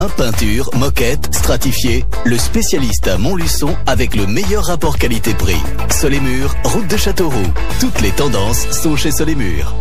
Peinture, moquette, stratifié, le spécialiste à Montluçon avec le meilleur rapport qualité-prix. Sol et Murs, route de Châteauroux. Toutes les tendances sont chez Sol et Murs.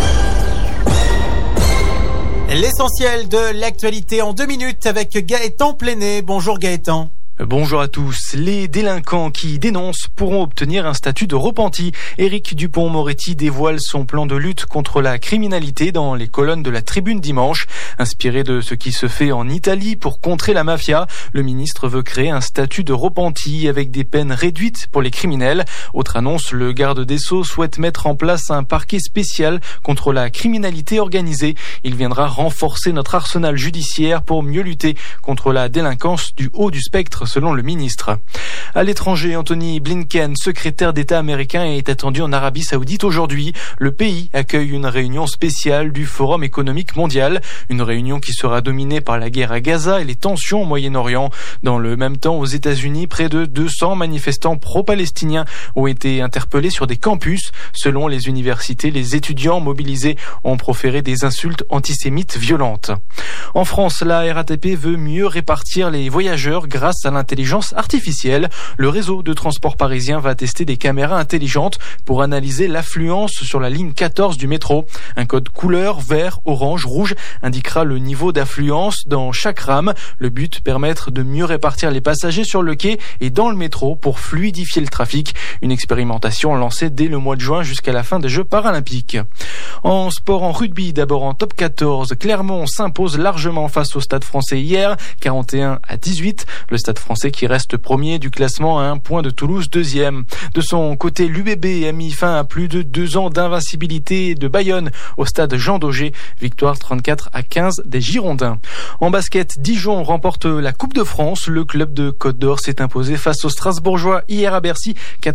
L'essentiel de l'actualité en 2 minutes avec Gaëtan Pléné. Bonjour Gaëtan. Bonjour à tous. Les délinquants qui dénoncent pourront obtenir un statut de repenti. Éric Dupond-Moretti dévoile son plan de lutte contre la criminalité dans les colonnes de la Tribune dimanche. Inspiré de ce qui se fait en Italie pour contrer la mafia, le ministre veut créer un statut de repenti avec des peines réduites pour les criminels. Autre annonce, le garde des Sceaux souhaite mettre en place un parquet spécial contre la criminalité organisée. Il viendra renforcer notre arsenal judiciaire pour mieux lutter contre la délinquance du haut du spectre, selon le ministre. À l'étranger, Anthony Blinken, secrétaire d'État américain, est attendu en Arabie Saoudite aujourd'hui. Le pays accueille une réunion spéciale du Forum économique mondial, une réunion qui sera dominée par la guerre à Gaza et les tensions au Moyen-Orient. Dans le même temps, aux États-Unis, près de 200 manifestants pro-palestiniens ont été interpellés sur des campus. Selon les universités, les étudiants mobilisés ont proféré des insultes antisémites violentes. En France, la RATP veut mieux répartir les voyageurs grâce à l'intelligence artificielle. Le réseau de transport parisien va tester des caméras intelligentes pour analyser l'affluence sur la ligne 14 du métro. Un code couleur vert, orange, rouge indiquera le niveau d'affluence dans chaque rame. Le but, permettre de mieux répartir les passagers sur le quai et dans le métro pour fluidifier le trafic. Une expérimentation lancée dès le mois de juin jusqu'à la fin des Jeux paralympiques. En sport, en rugby, d'abord en top 14, Clermont s'impose largement face au Stade Français hier, 41-18. Le Stade Français qui reste premier du classement à 1 point de Toulouse, deuxième. De son côté, l'UBB a mis fin à plus de 2 ans d'invincibilité de Bayonne au stade Jean Daugé. Victoire 34-15 des Girondins. En basket, Dijon remporte la Coupe de France. Le club de Côte d'Or s'est imposé face aux Strasbourgeois hier à Bercy,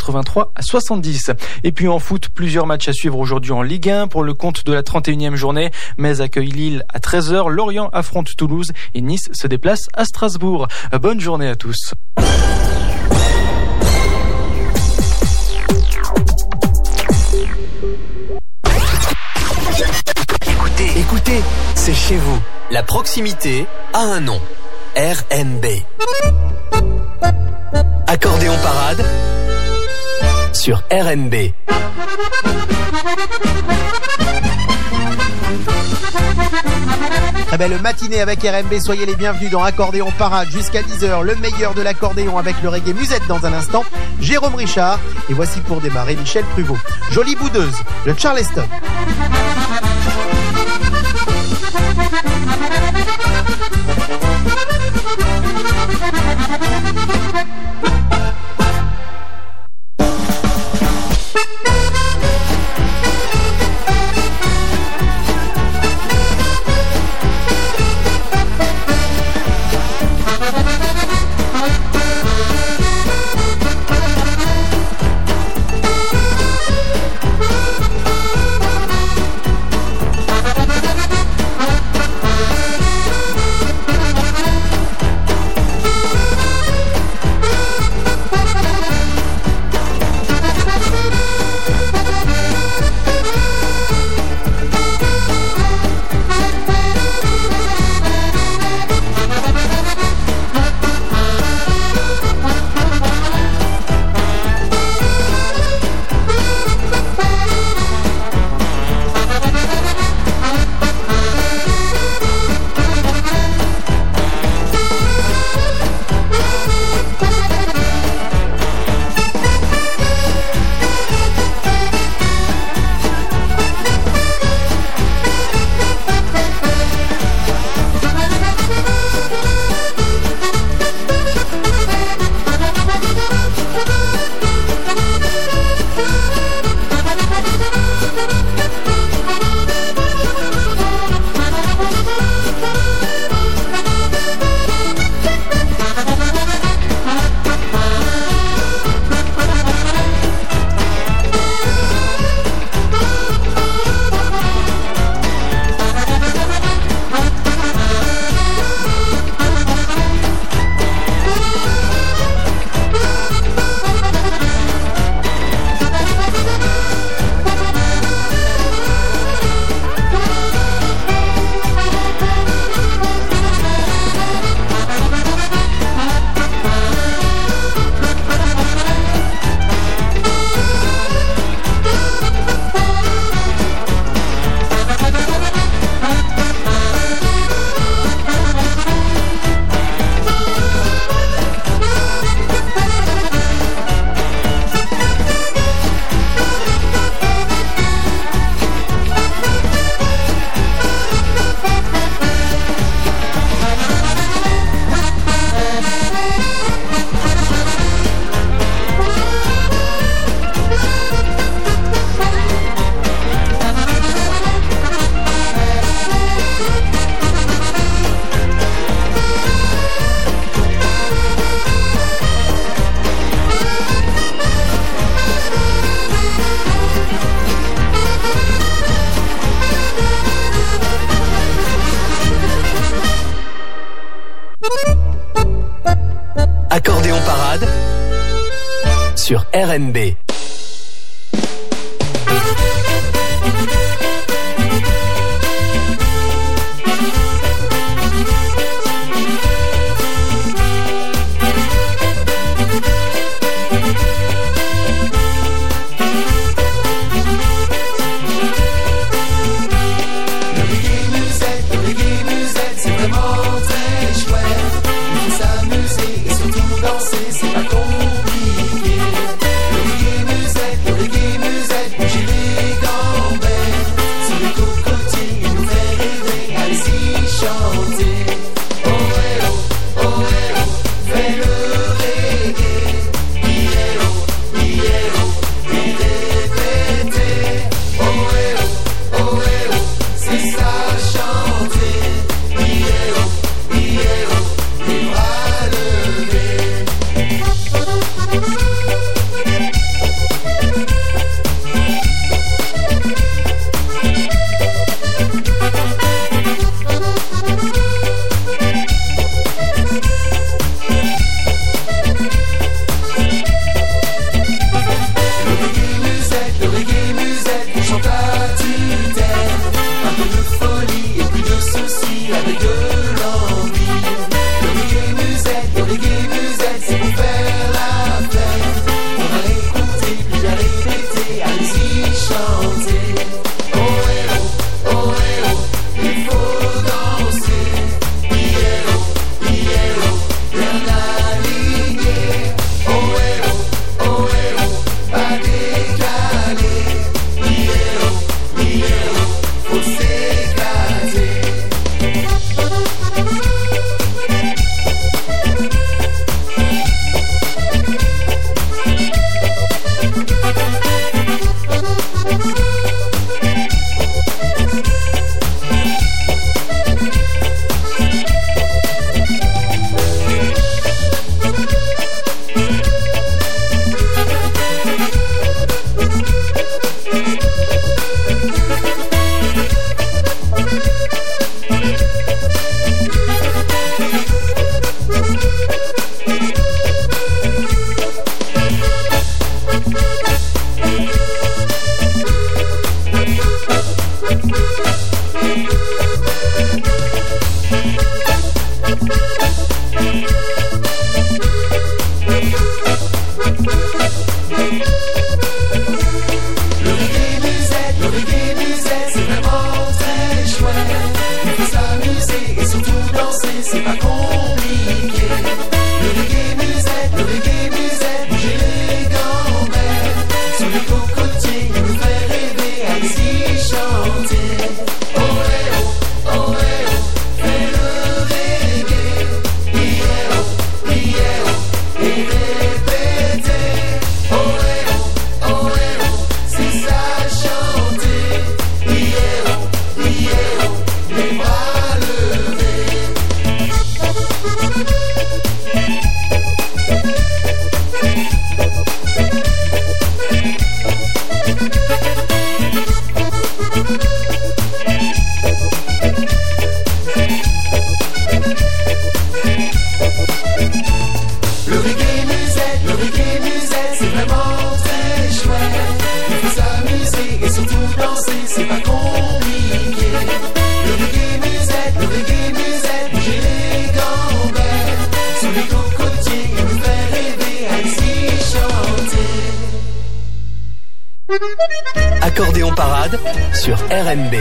83-70. Et puis en foot, plusieurs matchs à suivre aujourd'hui en Ligue 1 pour le compte de la 31e journée. Metz accueille Lille à 13h, Lorient affronte Toulouse et Nice se déplace à Strasbourg. Bonne journée à tous. Écoutez, c'est chez vous. La proximité a un nom. RMB. Accordéon parade sur RMB. Très belle matinée avec RMB, soyez les bienvenus dans Accordéon Parade jusqu'à 10h, le meilleur de l'accordéon avec le reggae musette dans un instant, Jérôme Richard, et voici pour démarrer Michel Pruvot. Jolie boudeuse, le Charleston. Accordéon Parade sur RMB. Accordéon Parade sur RMB.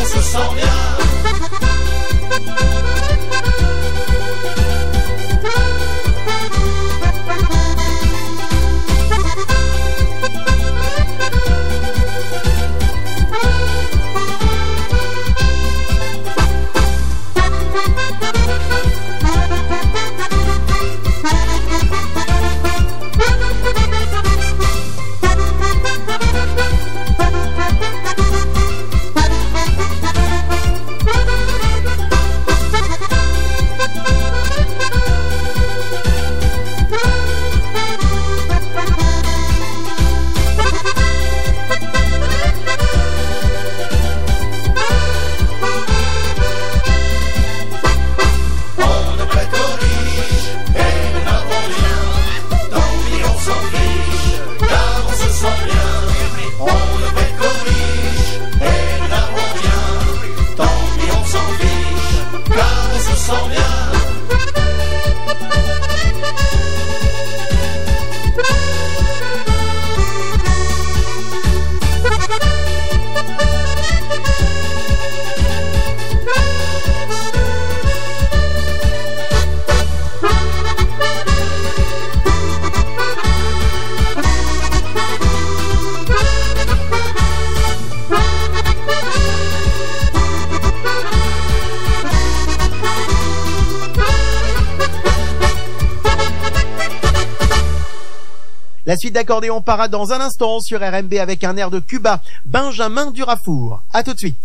se sent bien. La suite d'accordéon parade dans un instant sur RMB avec un air de Cuba, Benjamin Durafour. À tout de suite.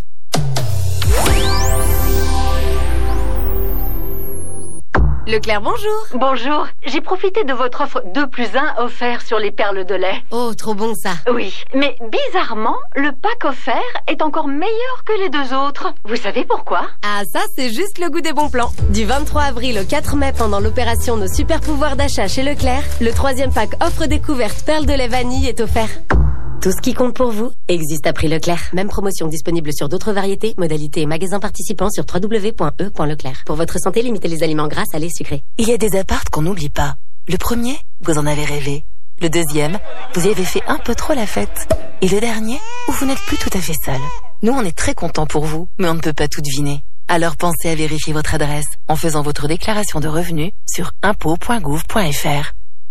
Leclerc, bonjour. Bonjour, j'ai profité de votre offre 2 plus 1 offert sur les perles de lait. Oh, trop bon ça. Oui, mais bizarrement, le pack offert est encore meilleur que les 2 autres. Vous savez pourquoi? Ah, ça, c'est juste le goût des bons plans. Du 23 avril au 4 mai, pendant l'opération Nos super pouvoirs d'achat chez Leclerc, le 3e pack offre découverte perles de lait vanille est offert. Tout ce qui compte pour vous existe à prix Leclerc. Même promotion disponible sur d'autres variétés, modalités et magasins participants sur www.e.leclerc. Pour votre santé, limitez les aliments gras, salés, sucrés. Il y a des apparts qu'on n'oublie pas. Le premier, vous en avez rêvé. Le deuxième, vous y avez fait un peu trop la fête. Et le dernier, où vous n'êtes plus tout à fait seul. Nous, on est très contents pour vous, mais on ne peut pas tout deviner. Alors pensez à vérifier votre adresse en faisant votre déclaration de revenus sur impôts.gouv.fr.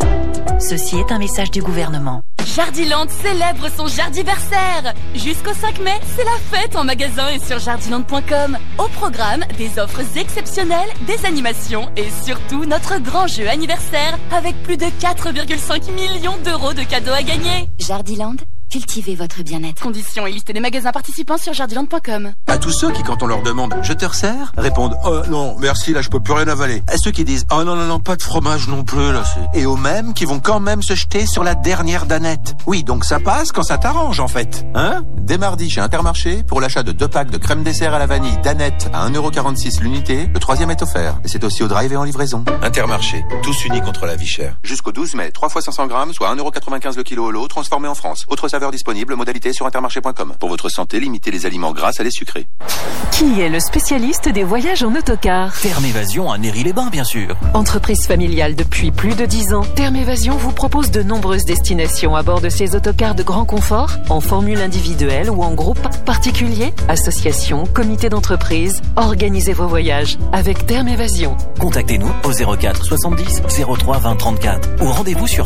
Ceci est un message du gouvernement. Jardiland célèbre son jardiversaire. Jusqu'au 5 mai, c'est la fête en magasin et sur jardiland.com. Au programme, des offres exceptionnelles, des animations et surtout notre grand jeu anniversaire avec plus de 4,5 millions d'euros de cadeaux à gagner. Jardiland, cultivez votre bien-être. Conditions et liste des magasins participants sur jardiland.com. À tous ceux qui, quand on leur demande « Je te resserre ?» répondent « Oh non, merci, là je peux plus rien avaler ». À ceux qui disent « Oh non, pas de fromage non plus, là c'est... » Et aux mêmes qui vont quand même se jeter sur la dernière danette. Oui, donc ça passe quand ça t'arrange en fait. Hein ? Dès mardi chez Intermarché, pour l'achat de 2 packs de crème dessert à la vanille danette à 1,46€ l'unité, le 3e est offert. Et c'est aussi au drive et en livraison. Intermarché, tous unis contre la vie chère. Jusqu'au 12 mai, 3 fois 500 grammes, soit 1,95€ le kilo au lot, transformé en France. Autre saveur disponible, modalité sur intermarché.com. Pour votre santé, limitez les aliments gras à les sucrés. Qui est le spécialiste des voyages en autocar? Terme Évasion à Néry-les-Bains, bien sûr. Entreprise familiale depuis plus de 10 ans, Terme Évasion vous propose de nombreuses destinations à bord de ces autocars de grand confort, en formule individuelle ou en groupe, particulier, association, comité d'entreprise. Organisez vos voyages avec Terme Évasion. Contactez-nous au 04 70 03 20 34 ou rendez-vous sur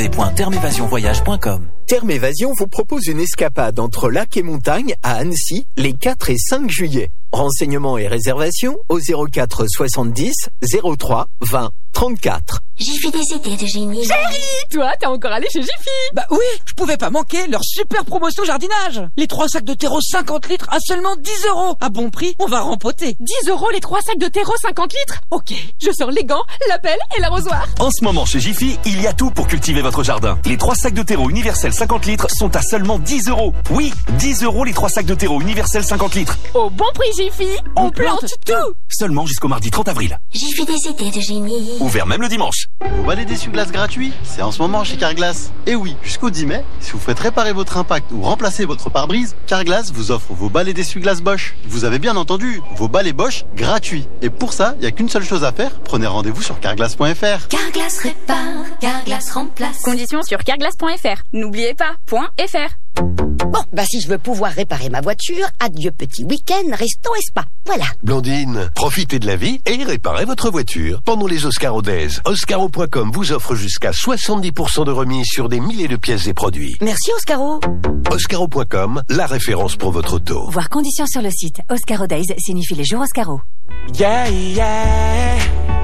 www.termeévasionvoyage.com. Terme Évasion vous propose une escapade entre lac et montagne à Annecy les 4 et 5 juillet. Renseignements et réservations au 04 70 03 20 34. Jiffy des idées de génie. Chérie, toi, t'es encore allé chez Jiffy? Bah oui, je pouvais pas manquer leur super promotion jardinage. Les 3 sacs de terreau 50 litres à seulement 10€. À bon prix, on va rempoter. 10€ les 3 sacs de terreau 50 litres? Ok, je sors les gants, la pelle et l'arrosoir. En ce moment chez Jiffy, il y a tout pour cultiver votre jardin. Les 3 sacs de terreau universel 50 litres sont à seulement 10€. Oui, 10€ les 3 sacs de terreau universel 50 litres. Au bon prix Jiffy, on plante tout. Seulement jusqu'au mardi 30 avril. Jiffy des idées de génie. Ouvert même le dimanche. Vous balais d'essuie-glace gratuit? C'est en ce moment chez Carglass. Et oui, jusqu'au 10 mai, si vous faites réparer votre impact ou remplacer votre pare-brise, Carglass vous offre vos balais d'essuie-glace Bosch. Vous avez bien entendu, vos balais Bosch gratuits. Et pour ça, il n'y a qu'une seule chose à faire, prenez rendez-vous sur carglass.fr. Carglass répare, Carglass Carglass remplace. Conditions sur carglass.fr. N'oubliez pas, .fr. Bon, si je veux pouvoir réparer ma voiture, adieu petit week-end, resto et spa. Voilà. Blandine, profitez de la vie et réparez votre voiture. Pendant les Oscaro Days, Oscaro.com vous offre jusqu'à 70% de remise sur des milliers de pièces et produits. Merci Oscaro. Oscaro.com, la référence pour votre auto. Voir conditions sur le site. Oscaro Days signifie les jours Oscaro. Yeah, yeah.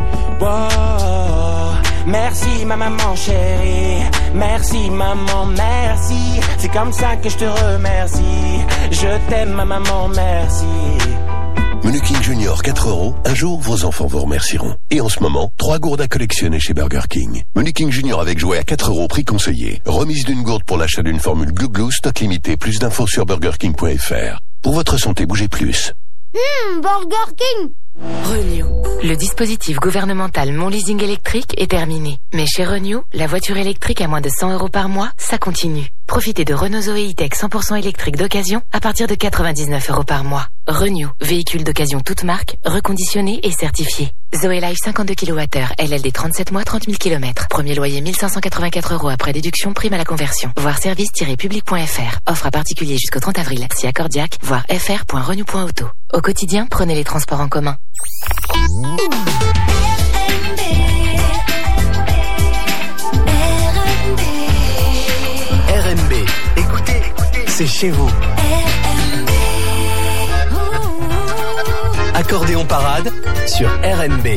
Wow. Merci ma maman chérie. Merci maman, merci. C'est comme ça que je te remercie. Je t'aime ma maman, merci. Menu King Junior 4€. Un jour, vos enfants vous remercieront. Et en ce moment, 3 gourdes à collectionner chez Burger King. Menu King Junior avec jouet à 4€, prix conseillé. Remise d'une gourde pour l'achat d'une formule Glouglou, stock limité. Plus d'infos sur burgerking.fr. Pour votre santé, bougez plus. Burger King. Renew. Le dispositif gouvernemental Mon Leasing électrique est terminé. Mais chez Renew, la voiture électrique à moins de 100€ par mois, ça continue. Profitez de Renault Zoé E-Tech 100% électrique d'occasion à partir de 99€ par mois. Renew, véhicule d'occasion toute marque, reconditionné et certifié. Zoé Life 52 kWh, LLD 37 mois, 30 000 km. Premier loyer 1584€ après déduction, prime à la conversion. Voir service-public.fr. Offre à particulier jusqu'au 30 avril. Si accordiaque, voir fr.renew.auto. Au quotidien, prenez les transports en commun. RMB, écoutez, c'est chez vous. Accordéon parade sur RMB.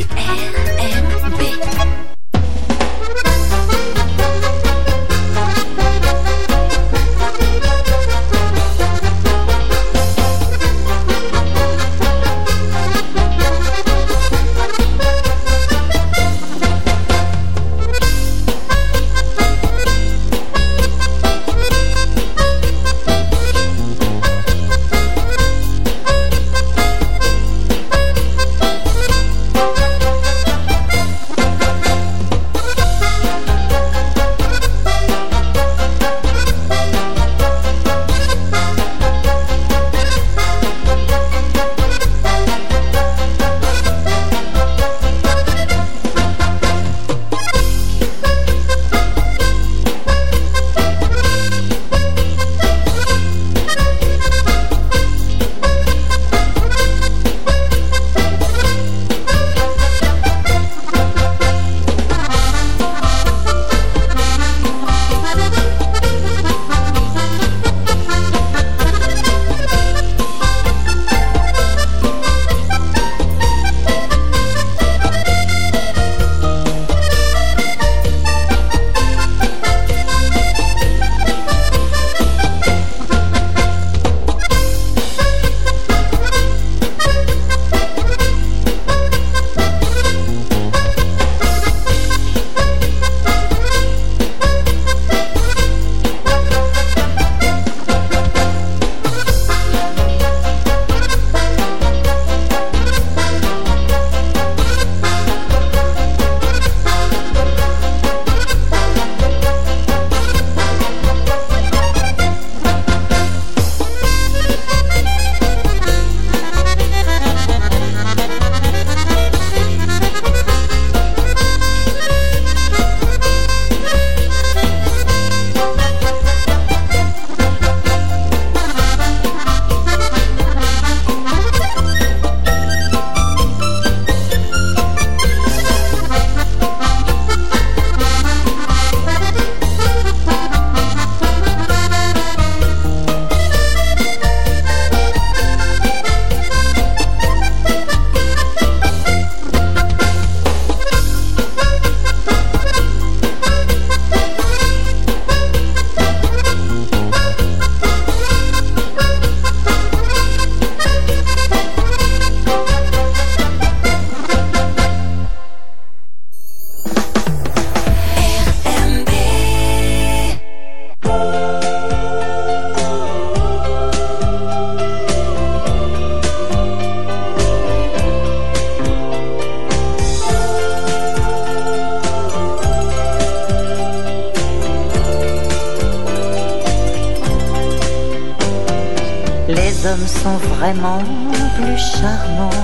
Les hommes sont vraiment plus charmants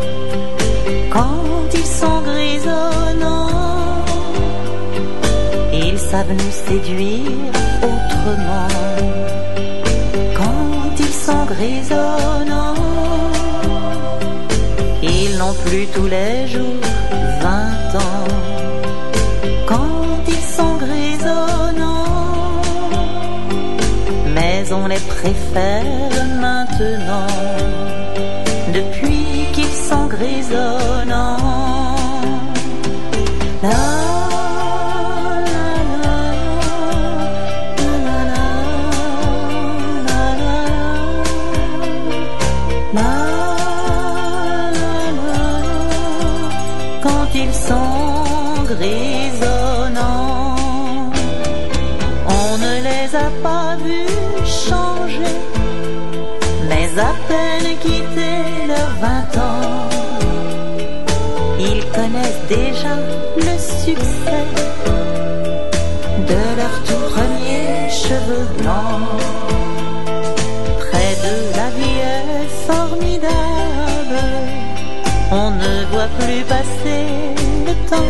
quand ils sont grisonnants. savent nous séduire autrement. Quand ils sont grisonnants, ils n'ont plus tous les jours 20 ans. Quand ils sont grisonnants, mais on les préfère maintenant. Depuis qu'ils sont grisonnants, quand ils sont grisonnants, on ne les a pas vus changer, mais à peine quitté leurs 20 ans, ils connaissent déjà le succès de leurs tout premiers cheveux blancs. Près de la vie est formidable, on ne voit plus passer le temps.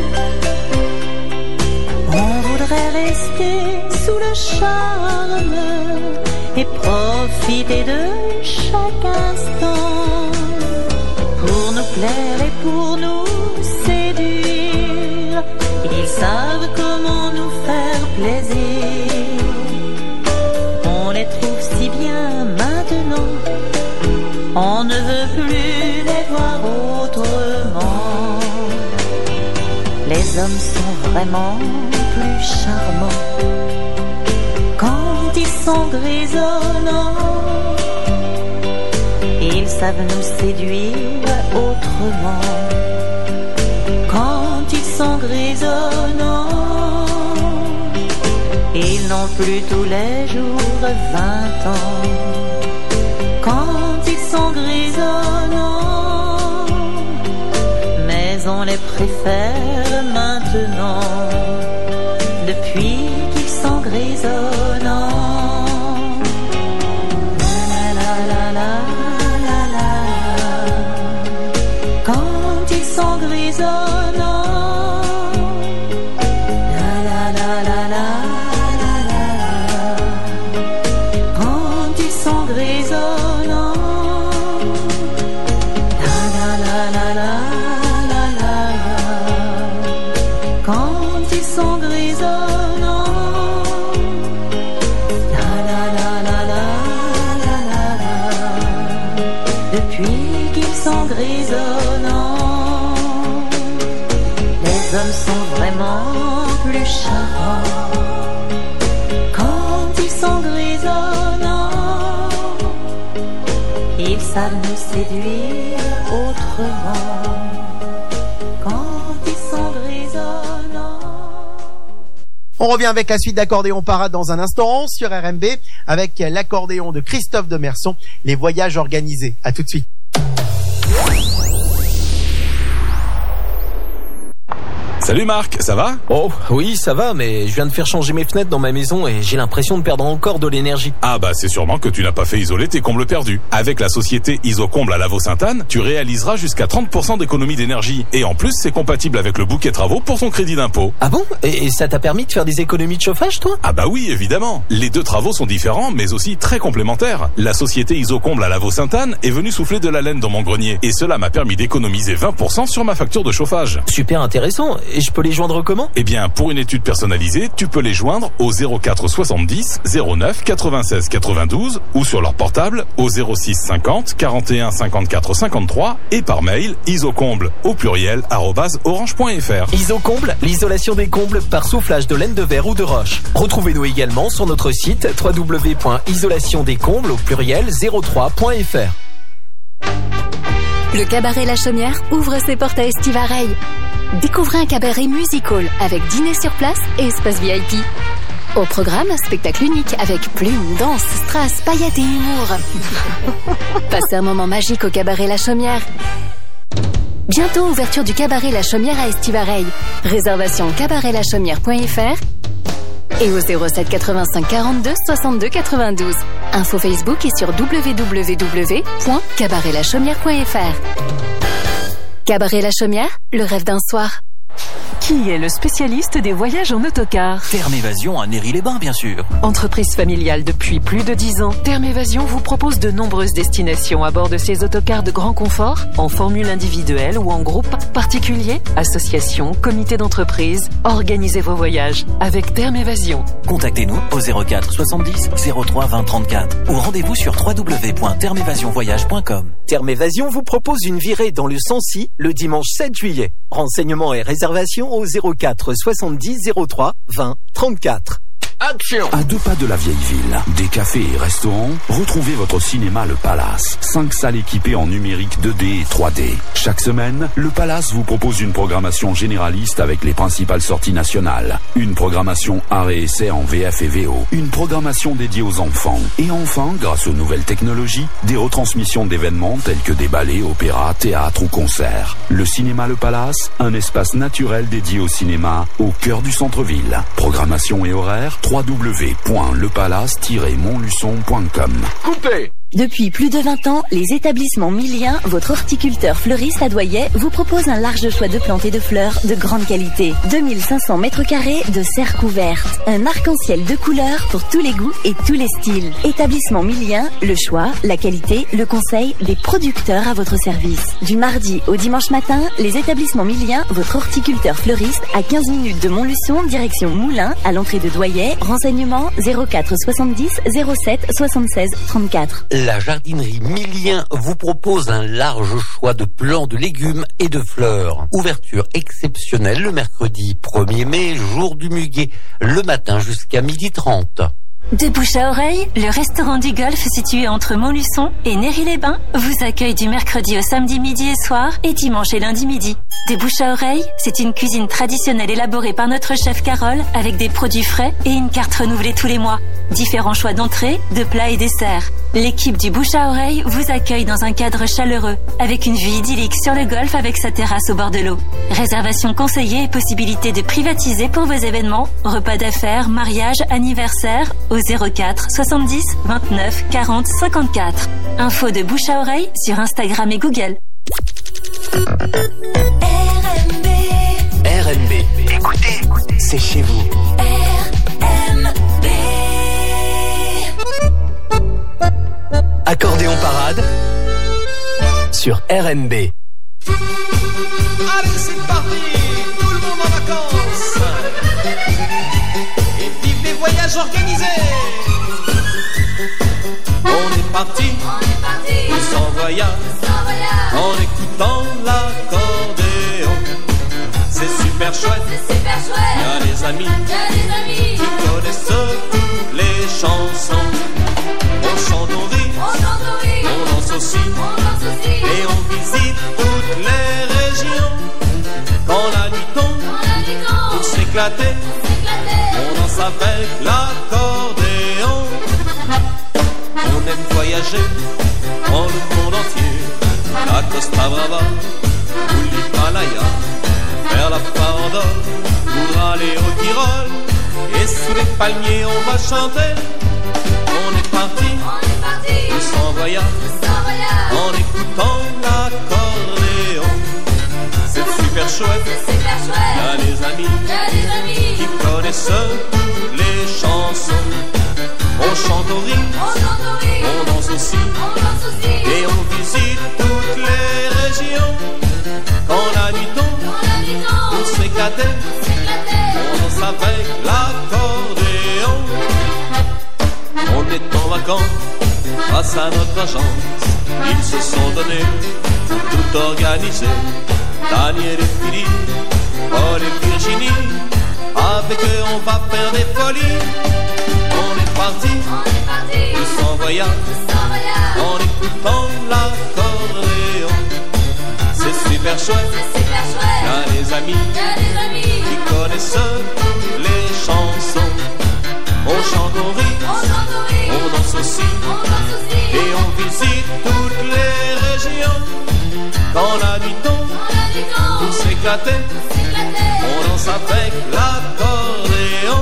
On voudrait rester sous le charme et profiter de chaque instant, pour nous plaire et pour nous séduire. Ils savent comment nous faire plaisir. On les trouve si bien maintenant, on ne veut plus les voir autrement. Les hommes sont vraiment plus charmants quand ils sont grisonnants. Ils savent nous séduire autrement. Quand ils sont grisonnants, ils n'ont plus tous les jours 20 ans. Quand ils sont grisonnants, mais on les préfère maintenant. Depuis qu'ils sont grisonnants, quand ils sont grisonnants, quand ils sont grisonnants, quand ils sont grisonnants, depuis qu'ils sont grisonnants, les hommes sont vraiment plus charmants quand ils sont grisonnants. Ils savent nous séduire autrement quand ils sont grisonnants. On revient avec la suite d'Accordéon Parade dans un instant sur RMB avec l'accordéon de Christophe Demerson, les voyages organisés. À tout de suite. Salut Marc, ça va? Oh, oui, ça va, mais je viens de faire changer mes fenêtres dans ma maison et j'ai l'impression de perdre encore de l'énergie. Ah bah c'est sûrement que tu n'as pas fait isoler tes combles perdus. Avec la société Isocomble à Lavaux-Sainte-Anne, tu réaliseras jusqu'à 30% d'économie d'énergie. Et en plus, c'est compatible avec le bouquet travaux pour ton crédit d'impôt. Ah bon? Et ça t'a permis de faire des économies de chauffage, toi? Ah bah oui, évidemment. Les deux travaux sont différents, mais aussi très complémentaires. La société Isocomble à Lavaux-Sainte-Anne est venue souffler de la laine dans mon grenier. Et cela m'a permis d'économiser 20% sur ma facture de chauffage. Super intéressant. Et je peux les joindre comment? Eh bien, pour une étude personnalisée, tu peux les joindre au 04 70 09 96 92 ou sur leur portable au 06 50 41 54 53 et par mail isocomble au pluriel @orange.fr. Isocomble, l'isolation des combles par soufflage de laine de verre ou de roche. Retrouvez-nous également sur notre site www.isolationdescombles au pluriel 03.fr. Le cabaret La Chaumière ouvre ses portes à Estivareil. Découvrez un cabaret musical avec dîner sur place et espace VIP. Au programme, spectacle unique avec plumes, danse, strass, paillettes et humour. Passez un moment magique au cabaret La Chaumière. Bientôt ouverture du cabaret La Chaumière à Estivareil. Réservation cabaretlachaumière.fr et au 07 85 42 62 92. Info Facebook et sur www.cabaretlachaumière.fr. Cabaret La Chaumière, le rêve d'un soir. Qui est le spécialiste des voyages en autocar? Terme Évasion à Néry-les-Bains, bien sûr. Entreprise familiale depuis plus de 10 ans, Terme Évasion vous propose de nombreuses destinations à bord de ses autocars de grand confort, en formule individuelle ou en groupe, particulier, association, comité d'entreprise. Organisez vos voyages avec Terme Évasion. Contactez-nous au 04 70 03 20 34 ou rendez-vous sur www.termevasionvoyage.com. Terme Évasion vous propose une virée dans le Sancy le dimanche 7 juillet. Renseignements et réservations au 04 70 03 20 34. Action! À 2 pas de la vieille ville, des cafés et restaurants, retrouvez votre cinéma Le Palace. 5 salles équipées en numérique 2D et 3D. Chaque semaine, Le Palace vous propose une programmation généraliste avec les principales sorties nationales. Une programmation art et essai en VF et VO. Une programmation dédiée aux enfants. Et enfin, grâce aux nouvelles technologies, des retransmissions d'événements tels que des ballets, opéras, théâtres ou concerts. Le cinéma Le Palace, un espace naturel dédié au cinéma au cœur du centre-ville. Programmation et horaire www.lepalace-montluçon.com. Coupé! Depuis plus de 20 ans, les établissements Millien, votre horticulteur fleuriste à Doyet, vous propose un large choix de plantes et de fleurs de grande qualité. 2500 mètres carrés de serres couvertes. Un arc-en-ciel de couleurs pour tous les goûts et tous les styles. Établissement Millien, le choix, la qualité, le conseil, des producteurs à votre service. Du mardi au dimanche matin, les établissements Millien, votre horticulteur fleuriste, à 15 minutes de Montluçon, direction Moulins, à l'entrée de Doyet. Renseignements 04 70 07 76 34. La jardinerie Millien vous propose un large choix de plants de légumes et de fleurs. Ouverture exceptionnelle le mercredi 1er mai, jour du muguet, le matin jusqu'à 12h30. De bouche à oreille, le restaurant du Golfe situé entre Montluçon et Néry-les-Bains vous accueille du mercredi au samedi midi et soir et dimanche et lundi midi. De bouche à oreille, c'est une cuisine traditionnelle élaborée par notre chef Carole avec des produits frais et une carte renouvelée tous les mois. Différents choix d'entrées, de plats et desserts. L'équipe du bouche à oreille vous accueille dans un cadre chaleureux avec une vue idyllique sur le golfe avec sa terrasse au bord de l'eau. Réservation conseillée et possibilité de privatiser pour vos événements, repas d'affaires, mariage, anniversaire au 04 70 29 40 54. Info de bouche à oreille sur Instagram et Google. RMB. Écoutez, c'est chez vous. Accordéon parade sur RMB. Allez, c'est parti, tout le monde en vacances. Et vive les voyages organisés. On est parti, sans voyage, en écoutant l'accordéon. C'est super chouette, y'a des amis qui connaissent toutes les chansons. On chante, on rit, on danse aussi, et on visite toutes les régions. Quand la nuit tombe, pour s'éclater, on danse avec l'accordéon. On aime voyager dans le monde entier, la Costa Brava ou l'Himalaya, vers la farandole pour aller au Tyrol, et sous les palmiers on va chanter. On est parti, sans voyage, en écoutant l'accordéon. C'est super chouette, y'a des amis qui connaissent toutes les chansons. On chante au rythme, on danse aussi, et on visite toutes les régions. Quand la nuit tombe, pour s'éclater, on danse avec l'accordéon. On est en vacances, grâce à notre agence, ils se sont donnés pour tout organiser. Daniel et Philippe, Paul et Virginie, avec eux on va faire des folies. On est parti, tous en voyage, en écoutant l'accordéon. C'est super chouette, y'a des amis qui connaissent toutes les chansons. On chante, on rit, on danse aussi, et on visite toutes les régions. Quand la nuit tombe, pour s'éclater, on danse avec l'accordéon.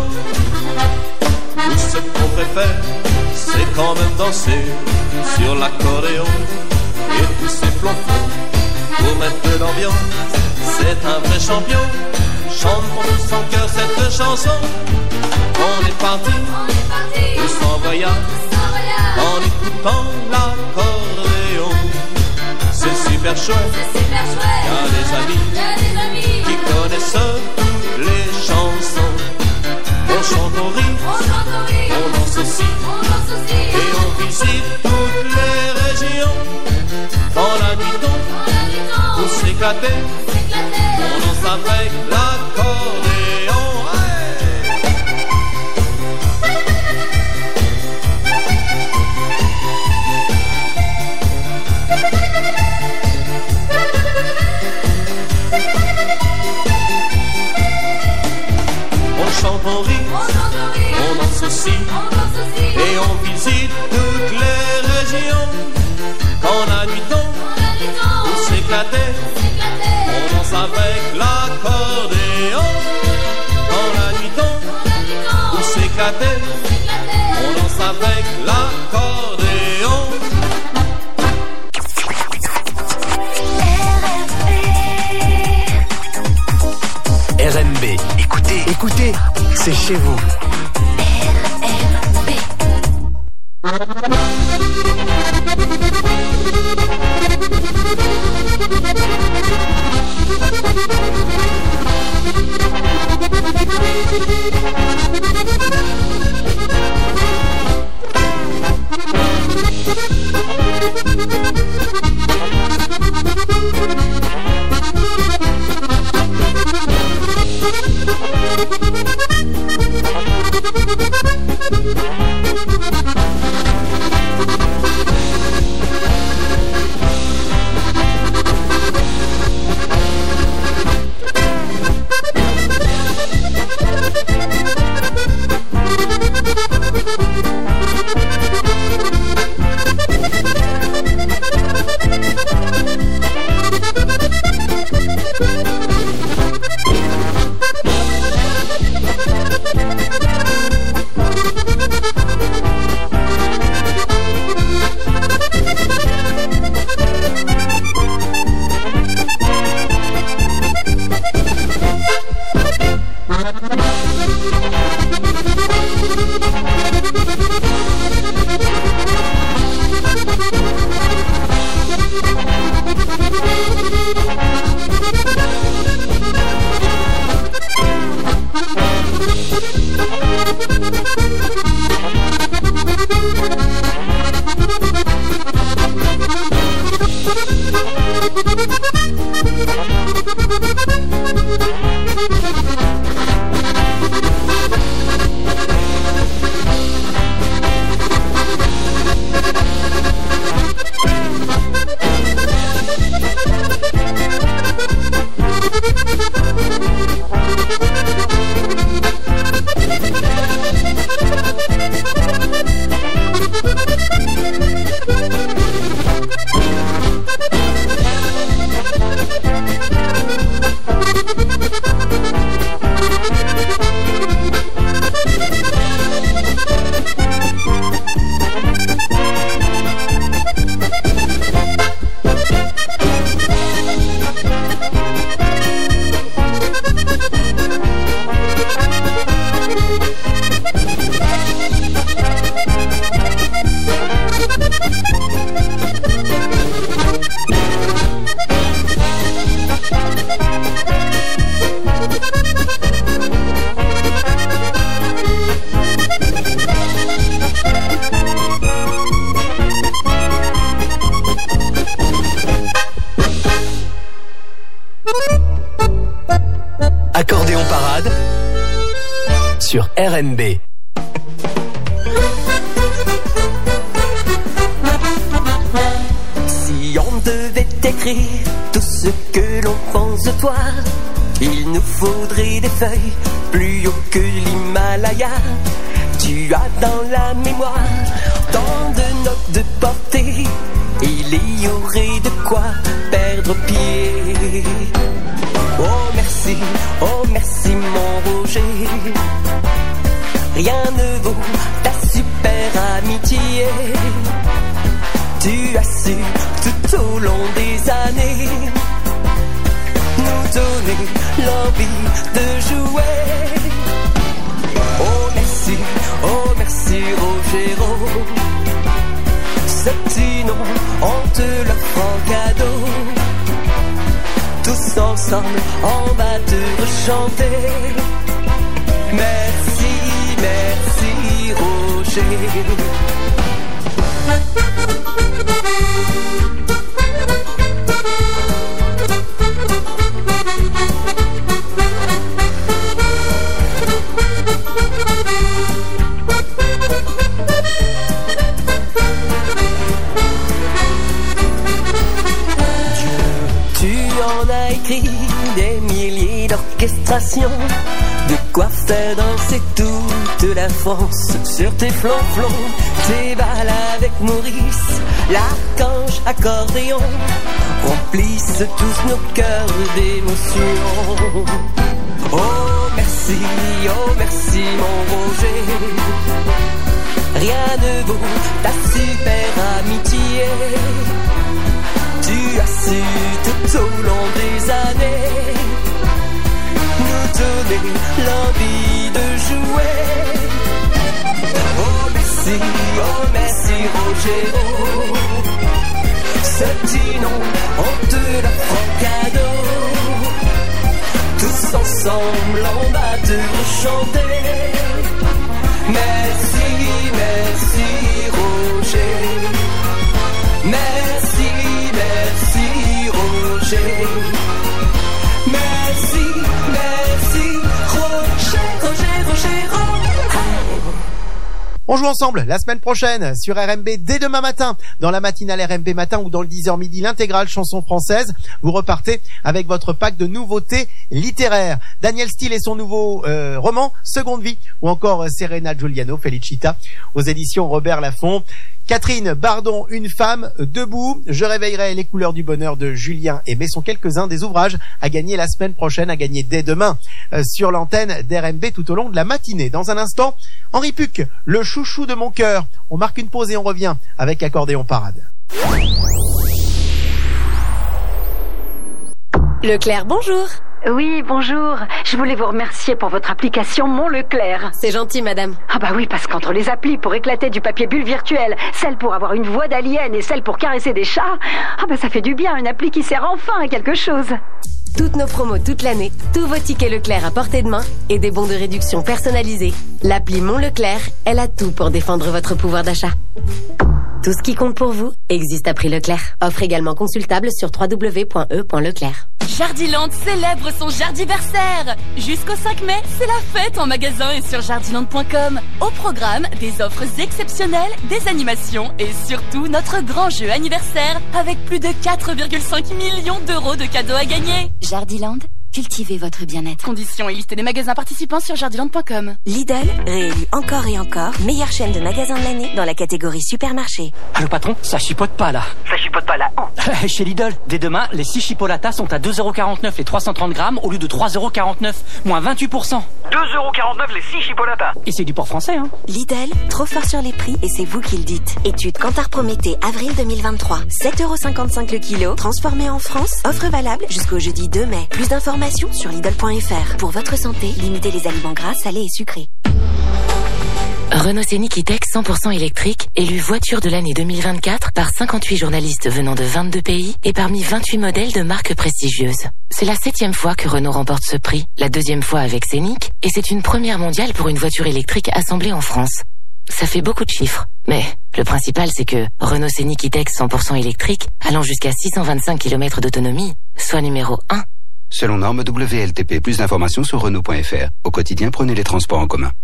Nous, ce qu'on préfère, c'est quand même danser sur l'accordéon. Et tous ces flonflons pour mettre de l'ambiance, c'est un vrai champion. chante pour tous en cœur cette chanson. On est parti, tous en voyage, en écoutant l'accordéon. C'est super chouette, y'a des amis qui connaissent toutes les chansons. On chante, on rit, on danse aussi, et on visite toutes les régions. Dans la nuit tombe, pour s'éclater, on danse avec l'accordéon. On chante, on rit, on danse aussi, et on visite toutes les régions. Quand la nuit tombe, pour s'éclater, on danse avec l'accordéon. Quand la nuit tombe, pour s'éclater, on danse avec l'accordéon. RMB. Écoutez, c'est chez vous. Accordéon Parade sur RMB. Si on devait écrire tout ce que l'on pense de toi, il nous faudrait des feuilles plus haut que l'Himalaya. Tu as dans la mémoire tant de notes de portée, il y aurait de quoi perdre pied. Oh merci mon Roger. Rien ne vaut ta super amitié. Tu as su tout au long des années nous donner l'envie de jouer. Oh merci Rogero. Ce petit nom, on te l'offre en cadeau. Tous ensemble, on va te rechanter. Merci Roger. Des milliers d'orchestrations, de quoi faire danser toute la France. Sur tes flancs, tes balles avec Maurice, l'archange accordéon remplissent tous nos cœurs d'émotion. Oh merci mon Roger. Rien ne vaut ta super amitié. Tu as su tout au long des années nous donner l'envie de jouer. Oh merci Rogero. Ce petit nom, on te l'offre en cadeau. Tous ensemble, on va te rechanter. Merci Roger. Merci Roger. Merci Roger. On joue ensemble la semaine prochaine sur RMB dès demain matin dans la matinale RMB matin ou dans le 10h midi l'intégrale chanson française. Vous repartez avec votre pack de nouveautés littéraires. Daniel Steele et son nouveau roman Seconde Vie ou encore Serena Giuliano Felicita aux éditions Robert Laffont. Catherine Bardon, Une femme debout, Je réveillerai les couleurs du bonheur de Julien Aimé sont quelques-uns des ouvrages à gagner la semaine prochaine, à gagner dès demain sur l'antenne d'RMB tout au long de la matinée. Dans un instant, Henri Puc, le chouchou de mon cœur. On marque une pause et on revient avec Accordéon Parade. Leclerc, bonjour. Oui, bonjour. Je voulais vous remercier pour votre application Mon Leclerc. C'est gentil, madame. Ah bah oui, parce qu'entre les applis pour éclater du papier bulle virtuel, celle pour avoir une voix d'alien et celle pour caresser des chats, ah bah ça fait du bien, une appli qui sert enfin à quelque chose. Toutes nos promos toute l'année, tous vos tickets Leclerc à portée de main et des bons de réduction personnalisés. L'appli Mon Leclerc, elle a tout pour défendre votre pouvoir d'achat. Tout ce qui compte pour vous existe à prix Leclerc. Offre également consultable sur www.e.leclerc. Jardiland célèbre son Jardiversaire. Jusqu'au 5 mai, c'est la fête en magasin et sur jardiland.com. Au programme, des offres exceptionnelles, des animations et surtout notre grand jeu anniversaire avec plus de 4,5 millions d'euros de cadeaux à gagner. Jardiland, cultivez votre bien-être. Conditions et liste des magasins participants sur jardiland.com. Lidl, réélu encore et encore, meilleure chaîne de magasins de l'année dans la catégorie supermarché. Allô patron, ça chipote pas là. Ça chipote pas là. Chez Lidl, dès demain, les 6 chipolatas sont à 2,49€ les 330 grammes au lieu de 3,49€, moins 28%. 2,49€ les 6 chipolatas. Et c'est du port français, hein. Lidl, trop fort sur les prix et c'est vous qui le dites. Étude Kantar Prométhée, avril 2023. 7,55€ le kilo, transformé en France. Offre valable jusqu'au jeudi 2 mai. Plus d'informations sur Lidl.fr. Pour votre santé, limitez les aliments gras, salés et sucrés. Renault Scénic E-Tech 100% électrique, élu voiture de l'année 2024 par 58 journalistes venant de 22 pays et parmi 28 modèles de marques prestigieuses. C'est la 7e fois que Renault remporte ce prix, la 2e fois avec Scénic, et c'est une première mondiale pour une voiture électrique assemblée en France. Ça fait beaucoup de chiffres, mais le principal c'est que Renault Scénic E-Tech 100% électrique, allant jusqu'à 625 km d'autonomie, soit numéro 1. Selon norme WLTP, plus d'informations sur Renault.fr. Au quotidien, prenez les transports en commun.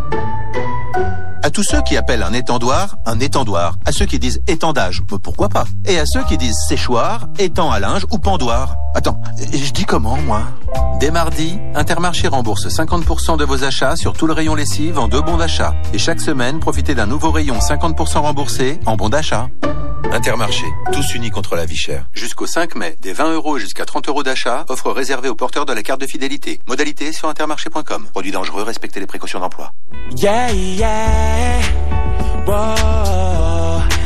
À tous ceux qui appellent un étendoir. À ceux qui disent étendage, pourquoi pas. Et à ceux qui disent séchoir, étang à linge ou pendoir. Attends, je dis comment, moi? Dès mardi, Intermarché rembourse 50% de vos achats sur tout le rayon lessive en 2 bons d'achat. Et chaque semaine, profitez d'un nouveau rayon 50% remboursé en bons d'achat. Intermarché, tous unis contre la vie chère. Jusqu'au 5 mai, des 20€ et jusqu'à 30€ d'achat, offre réservée aux porteurs de la carte de fidélité. Modalité sur intermarché.com. Produit dangereux, respectez les précautions d'emploi. Yeah, yeah, wow.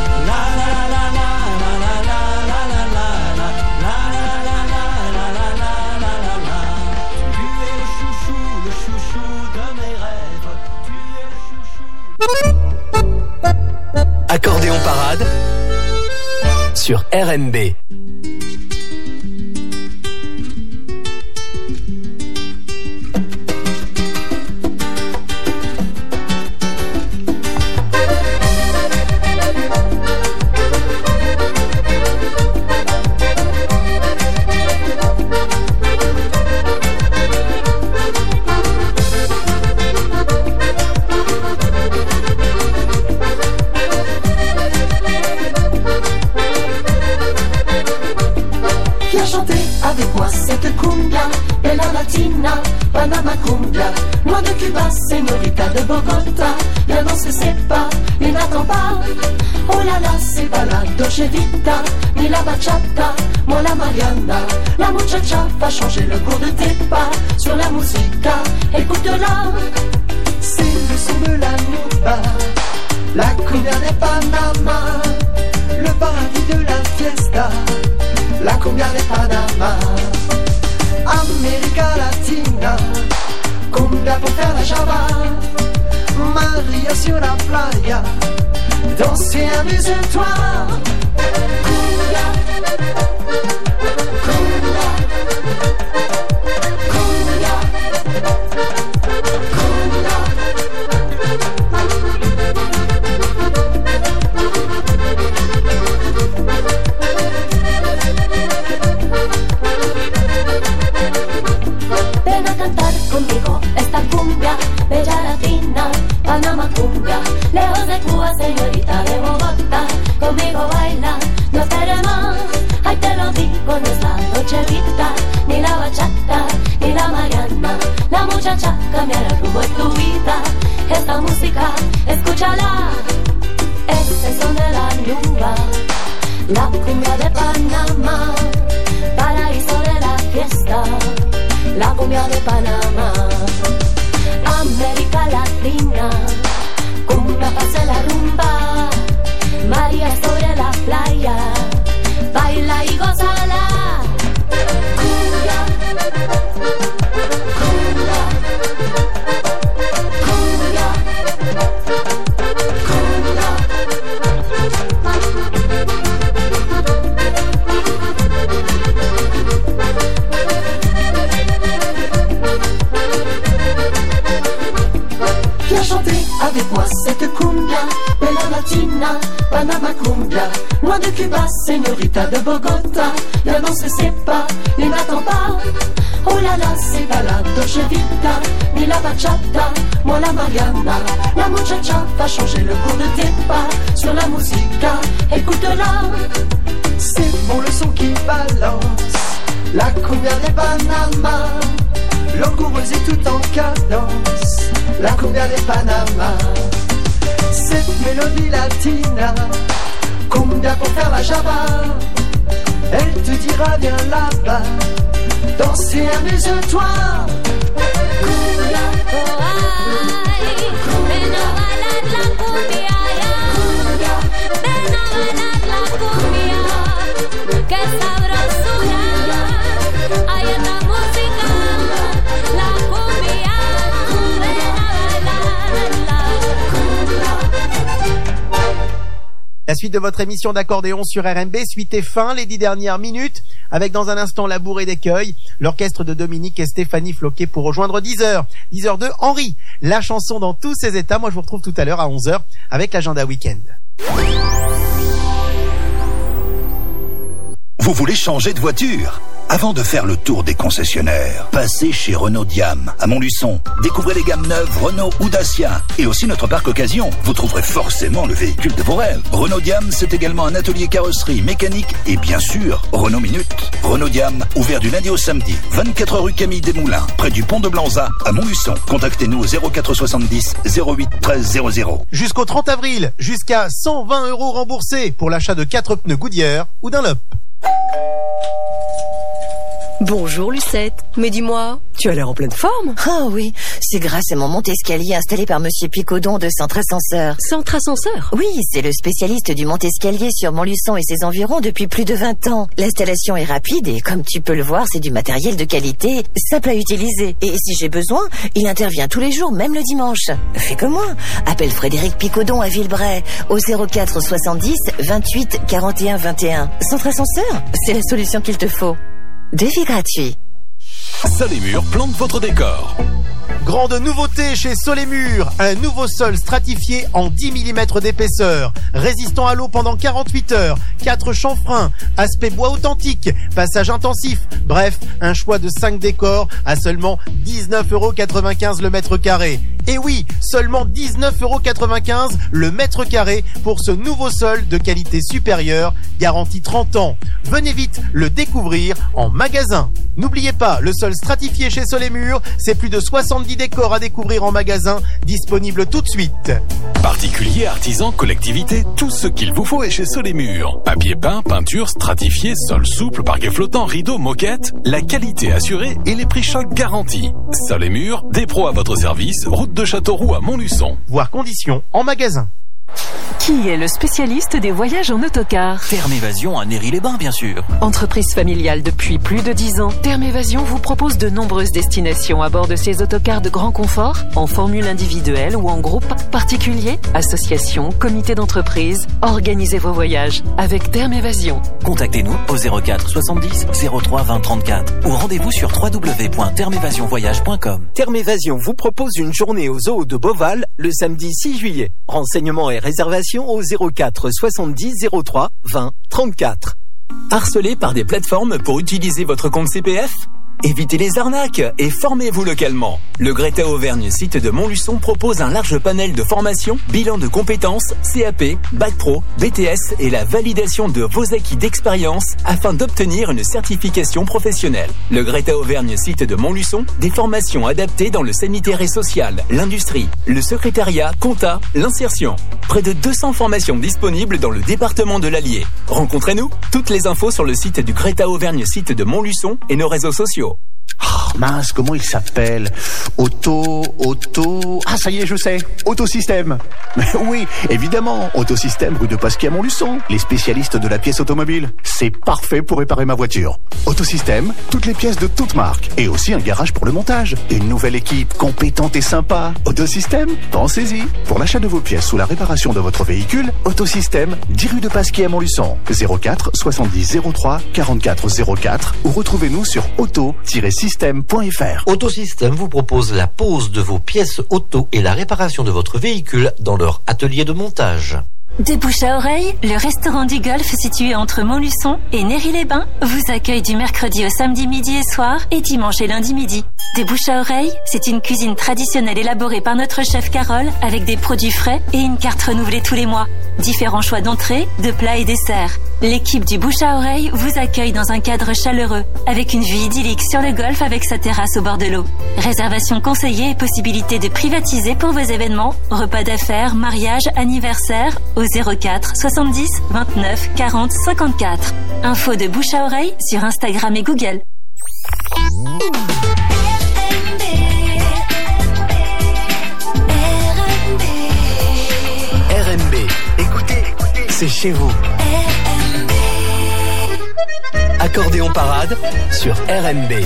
RMB. Avec moi cette cumbia, bella latina, Panama cumbia, loin de Cuba, señorita de Bogota, viens danser c'est pas, et n'attends pas, oh là là c'est pas la Dolce Vita, ni la bachata, moi la Mariana, la muchacha va changer le cours de tes pas, sur la musica, écoute-la, c'est le son de la nuba, la cumbia de Panama, le paradis de la fiesta. La cumbia de Panama, América Latina, cumbia pour faire la java, Maria sur la playa, danser, amuse-toi, cumbia, cumbia, cumbia, cumbia. Ven a cantar conmigo esta cumbia, bella latina, Panama cumbia, lejos de Cuba, señorita de Bogotá, conmigo baila, no esperes más, ay te lo digo, no es la Dolce Vita, ni la bachata, ni la Mariana, la muchacha cambiará el rumbo en tu vida, esta música, escúchala, es el son de la nuba, la cumbia de Panamá, paraíso de la fiesta. La cumbia de Panamá, América Latina, cumbia pase la rumba, María sobre la playa, baila y gózala, cumbia, cumbia, cumbia, cumbia. Viens chanter avec moi cette cumbia, bella latina, Panama cumbia, loin de Cuba, señorita de Bogota, viens danser c'est pas, et n'attends pas, oh là là c'est pas la Dolce Vita, ni la bachata, moi la Mariana, la muchacha va changer le cours de tes pas, sur la musica, écoute-la, c'est bon le son qui balance, la cumbia de Panama, langoureuse et tout en cadence, la cumbia de Panama, cette mélodie latina, cumbia pour faire la java, elle te dira viens là-bas, danser, amuse-toi, cumbia, oh ay, ven a bailar la cumbia, cumbia, ven a bailar la cumbia, que sabrosura, hay esta música, la cumbia, ven a bailar la cumbia. La suite de votre émission d'accordéon sur RMB, suite et fin, les 10 dernières minutes, avec dans un instant la bourrée d'écueil, l'orchestre de Dominique et Stéphanie Floquet pour rejoindre 10h. 10h2, Henri, la chanson dans tous ses états. Moi je vous retrouve tout à l'heure à 11h avec l'agenda week-end. Vous voulez changer de voiture ? Avant de faire le tour des concessionnaires, passez chez Renault Diam à Montluçon. Découvrez les gammes neuves Renault ou Dacia et aussi notre parc occasion. Vous trouverez forcément le véhicule de vos rêves. Renault Diam, c'est également un atelier carrosserie, mécanique et bien sûr, Renault Minute. Renault Diam, ouvert du lundi au samedi, 24 rue Camille Desmoulins, près du pont de Blanza à Montluçon. Contactez-nous au 04 70 08 13 00. Jusqu'au 30 avril, jusqu'à 120 € remboursés pour l'achat de 4 pneus Goodyear ou Dunlop. Bonjour Lucette. Mais dis-moi, tu as l'air en pleine forme. Oh oui, c'est grâce à mon monte-escalier installé par Monsieur Picodon de Centre Ascenseur. Centre Ascenseur? Oui, c'est le spécialiste du monte-escalier sur Montluçon et ses environs depuis plus de 20 ans. L'installation est rapide et comme tu peux le voir, c'est du matériel de qualité, simple à utiliser. Et si j'ai besoin, il intervient tous les jours, même le dimanche. Fais comme moi. Appelle Frédéric Picodon à Villebray au 04 70 28 41 21. Centre Ascenseur, c'est la solution qu'il te faut. Devis gratuit. Solémur plante votre décor. Grande nouveauté chez Solémur, un nouveau sol stratifié en 10 mm d'épaisseur, résistant à l'eau pendant 48 heures, 4 chanfreins, aspect bois authentique, passage intensif, bref, un choix de 5 décors à seulement 19,95 € le mètre carré. Et oui, seulement 19,95 € le mètre carré pour ce nouveau sol de qualité supérieure, garantie 30 ans. Venez vite le découvrir en magasin. N'oubliez pas, le sol stratifié chez Solémur, c'est plus de 70 décors à découvrir en magasin, disponible tout de suite. Particuliers, artisans, collectivités, tout ce qu'il vous faut est chez Solémur. Papier peint, peinture, stratifié, sol souple, parquet flottant, rideaux, moquettes, la qualité assurée et les prix chocs garantis. Solémur, des pros à votre service, route de Châteauroux à Montluçon. Voir conditions en magasin. Qui est le spécialiste des voyages en autocar? Terme Évasion à Néry-les-Bains, bien sûr. Entreprise familiale depuis plus de 10 ans, Terme Évasion vous propose de nombreuses destinations à bord de ces autocars de grand confort, en formule individuelle ou en groupe, particulier, association, comité d'entreprise. Organisez vos voyages avec Terme Évasion. Contactez-nous au 04 70 03 20 34 ou rendez-vous sur www.termevasionvoyage.com. Terme Évasion vous propose une journée au zoo de Beauval le samedi 6 juillet. Renseignements et réservations au 04 70 03 20 34. Harcelé par des plateformes pour utiliser votre compte CPF? Évitez les arnaques et formez-vous localement. Le Greta Auvergne site de Montluçon propose un large panel de formations, bilan de compétences, CAP, Bac Pro, BTS et la validation de vos acquis d'expérience afin d'obtenir une certification professionnelle. Le Greta Auvergne site de Montluçon, des formations adaptées dans le sanitaire et social, l'industrie, le secrétariat, compta, l'insertion. Près de 200 formations disponibles dans le département de l'Allier. Rencontrez-nous, toutes les infos sur le site du Greta Auvergne site de Montluçon et nos réseaux sociaux. Oh, mince, comment il s'appelle? Ah, ça y est, je sais. Autosystème. Oui, évidemment. Autosystème, rue de Pasquier à Montluçon. Les spécialistes de la pièce automobile. C'est parfait pour réparer ma voiture. Autosystème, toutes les pièces de toutes marques. Et aussi un garage pour le montage. Une nouvelle équipe compétente et sympa. Autosystème, pensez-y. Pour l'achat de vos pièces ou la réparation de votre véhicule, Autosystème, 10 rue de Pasquier à Montluçon. 04 70 03 44 04 ou retrouvez-nous sur auto-système.fr. Autosystème vous propose la pose de vos pièces auto et la réparation de votre véhicule dans leur atelier de montage. De bouche à oreille, le restaurant du Golfe situé entre Montluçon et Néry-les-Bains vous accueille du mercredi au samedi midi et soir et dimanche et lundi midi. Des bouche à oreille, c'est une cuisine traditionnelle élaborée par notre chef Carole avec des produits frais et une carte renouvelée tous les mois. Différents choix d'entrées, de plats et desserts. L'équipe du bouche à oreille vous accueille dans un cadre chaleureux avec une vue idyllique sur le golfe avec sa terrasse au bord de l'eau. Réservation conseillée et possibilité de privatiser pour vos événements, repas d'affaires, mariage, anniversaire au 04 70 29 40 54. Info de bouche à oreille sur Instagram et Google. RMB, écoutez, c'est chez vous. Accordéon parade sur RMB.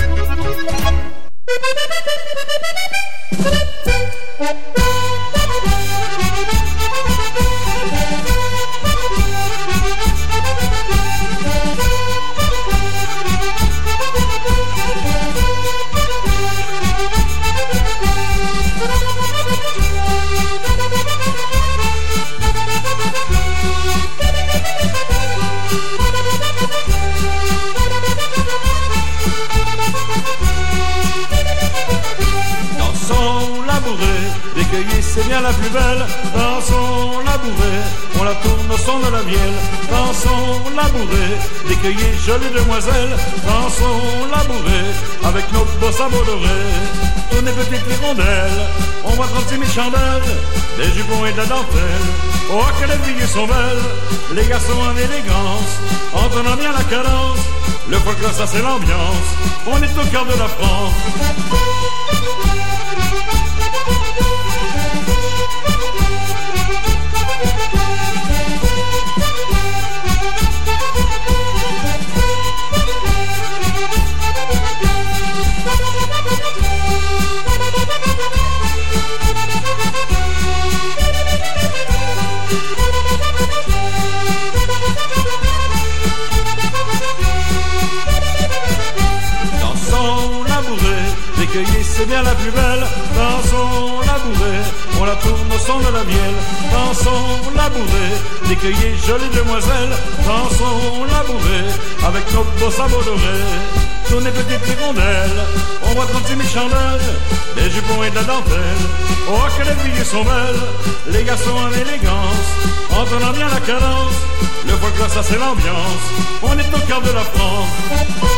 C'est bien la plus belle, dansons labourée, on la tourne au son de la miel, dansons labourée, d'écueiller jolies demoiselles, dansons labourée, avec nos beaux sabots dorés, tournez petites hirondelles, on voit 36 000 chandelles, des jupons et de la dentelle, oh que les filles sont belles, les garçons en élégance, en tenant bien la cadence, Le folklore, ça c'est l'ambiance. On est au cœur de la France. C'est bien la plus belle, dansons la bourrée, on la tourne au son de la miel, dansons la bourrée, d'écueillées jolies demoiselles, dansons la bourrée, avec nos beaux sabots dorés, tournez petites hirondelles, on voit 36 000 chandelles, des jupons et de la dentelle, oh que les filles sont belles, les garçons en élégance, entendant bien la cadence, le folklore ça c'est l'ambiance, on est au cœur de la France.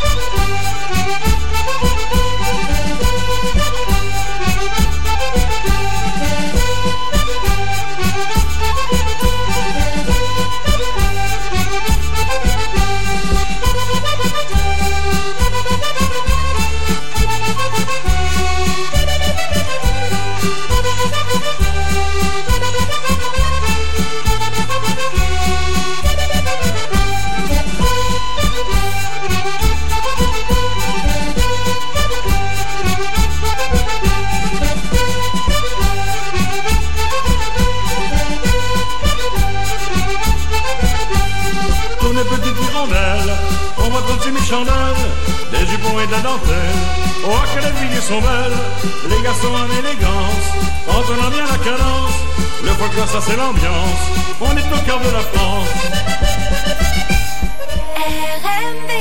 Des jupons et de la dentelle, oh que les filles sont belles, les garçons en élégance, entendant bien la cadence, le folklore ça c'est l'ambiance, on est au cœur de la France. RMB